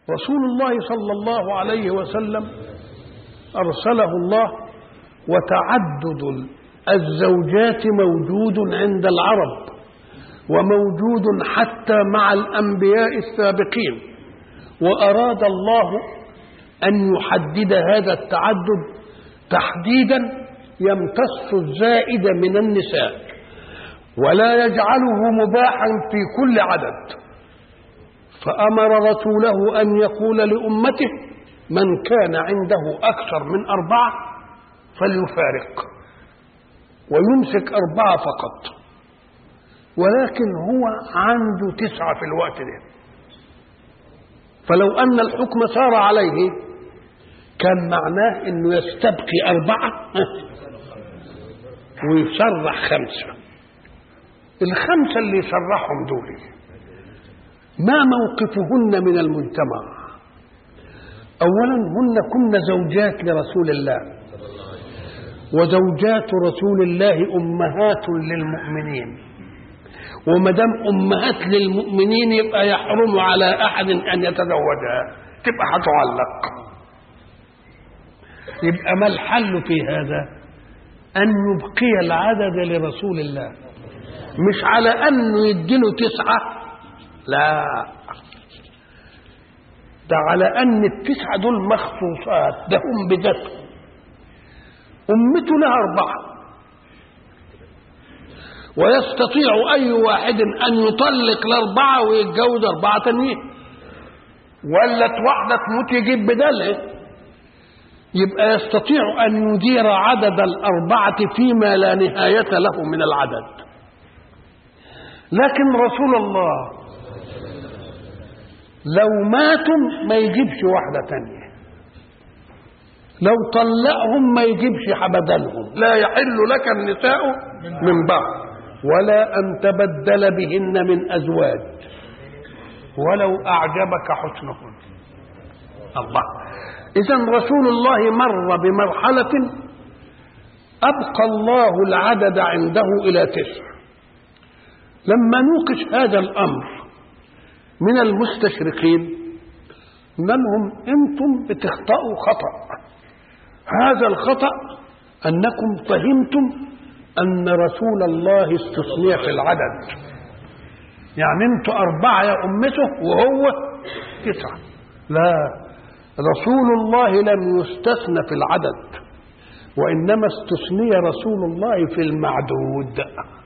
رسول الله صلى الله عليه وسلم أرسله الله، وتعدد الزوجات موجود عند العرب وموجود حتى مع الأنبياء السابقين، وأراد الله أن يحدد هذا التعدد تحديدا يمتص الزائد من النساء ولا يجعله مباحا في كل عدد. فأمر رسوله أن يقول لأمته: من كان عنده أكثر من 4 فليفارق ويمسك 4 فقط، ولكن هو عنده 9 في الوقت ده. فلو أن الحكم صار عليه كان معناه أنه يستبقي 4 ويسرح 5. ال5 اللي يسرحهم دول ما موقفهن من المجتمع؟ أولا هن كن زوجات لرسول الله، وزوجات رسول الله أمهات للمؤمنين، ومدام أمهات للمؤمنين يبقى يحرم على أحد أن يتزوجها، تبقى هتعلق. يبقى ما الحل في هذا؟ أن يبقي العدد لرسول الله، مش على أنه يديله 9، لا، ده على أن ال9 دول مخصوصات، ده هم بذاتهم. أمته لها 4، ويستطيع أي واحد أن يطلق ال4 ويتجوز 4 تانيين، ولا واحدة تموت يجيب بدلها. يبقى يستطيع أن يدير عدد ال4 فيما لا نهاية له من العدد. لكن رسول الله لو ماتوا ما يجيبش واحدة تانية، لو طلقهم ما يجيبش بدلهم. لا يحل لك النساء من بعد ولا أن تبدل بهن من أزواج ولو أعجبك حسنهن. الله. إذن رسول الله مر بمرحلة أبقى الله العدد عنده إلى 9. لما نوقش هذا الأمر من المستشرقين منهم: أنتم بتخطئوا خطأ. هذا الخطأ أنكم فهمتم أن رسول الله استثني في العدد، يعني أنتم 4 يا أمته وهو 9. لا، رسول الله لم يستثنى في العدد، وإنما استثني رسول الله في المعدود.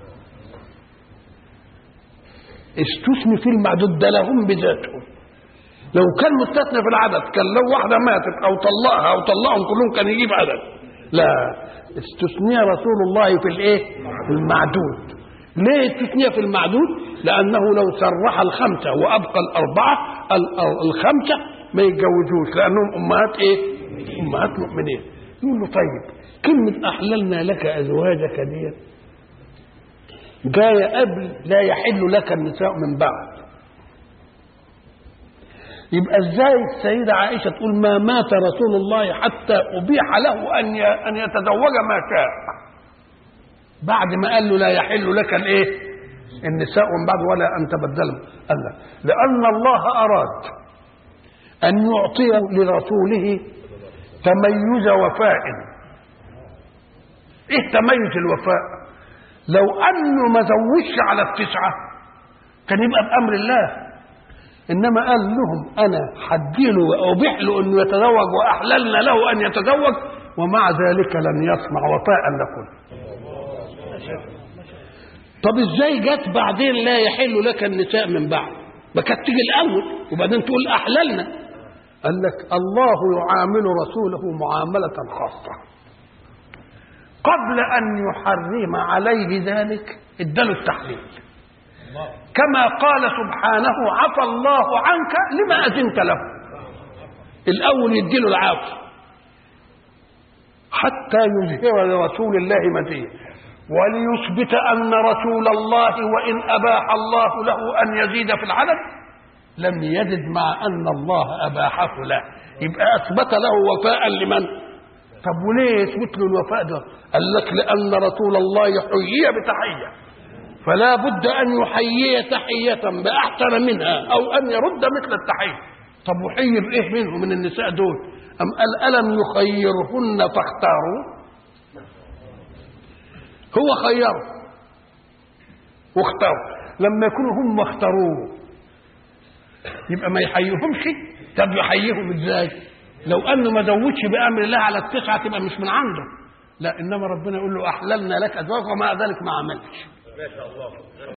استثني في المعدود، ده لهم بذاتهم. لو كان مستثنى في العدد كان لو واحدة ماتت أو طلقها أو طلقهم كلهم كان يجيب عدد. لا، استثني رسول الله في الايه؟ في المعدود. ليه استثني في المعدود؟ لأنه لو سرح 5 وأبقى 4 ال5 ما يتجوزوش، لأنهم أمهات ايه؟ أمهات مؤمنين. يقول له: طيب كلمة أحللنا لك أزواجك دي جاية قبل لا يحل لك النساء من بعد. يبقى ازاي السيدة عائشة تقول ما مات رسول الله حتى أبيح له أن يتزوج ما شاء، بعد ما قال له لا يحل لك الايه؟ النساء من بعد ولا أن تبدلهم؟ قال لا، لأن الله أراد أن يعطي لرسوله تميز وفاء. إيه تميز الوفاء؟ لو أنه ما زوجش على 9 كان يبقى بأمر الله، إنما قال لهم أنا حديله وأبيح له أنه يتزوج وأحللنا له أن يتزوج، ومع ذلك لم يصنع وفاء لكم. طب إزاي جت بعدين لا يحل لك النساء من بعد؟ ما كانت تيجي الأول وبعدين تقول أحللنا. قال لك الله يعامل رسوله معاملة خاصة، قبل أن يحرم عليه ذلك اداله التحليل، كما قال سبحانه: عفى الله عنك لما أذنت له. الأول يديله العافية حتى يظهر لرسول الله مزيد، وليثبت أن رسول الله وإن أباح الله له أن يزيد في العدد لم يزد مع أن الله أباحه له، يبقى أثبت له وفاء لمن؟ طب وليه يثبت له الوفاء ده؟ قال لك لأن رسول الله حيي بتحية، فلا بد أن يحيي تحية بأحسن منها أو أن يرد مثل التحية. طب وحير ايه منهم من النساء دول؟ ام قال الم يخيرهن فاختاروا؟ هو خيره واختاروا، لما يكونوا هم اختاروه يبقى ما يحييهمش. طب يحييهم ازاي؟ لو انه ما زودش بامر الله على التسعه تبقى مش من عنده، لا، انما ربنا يقول له احللنا لك ازواج ومع ذلك ما عملش.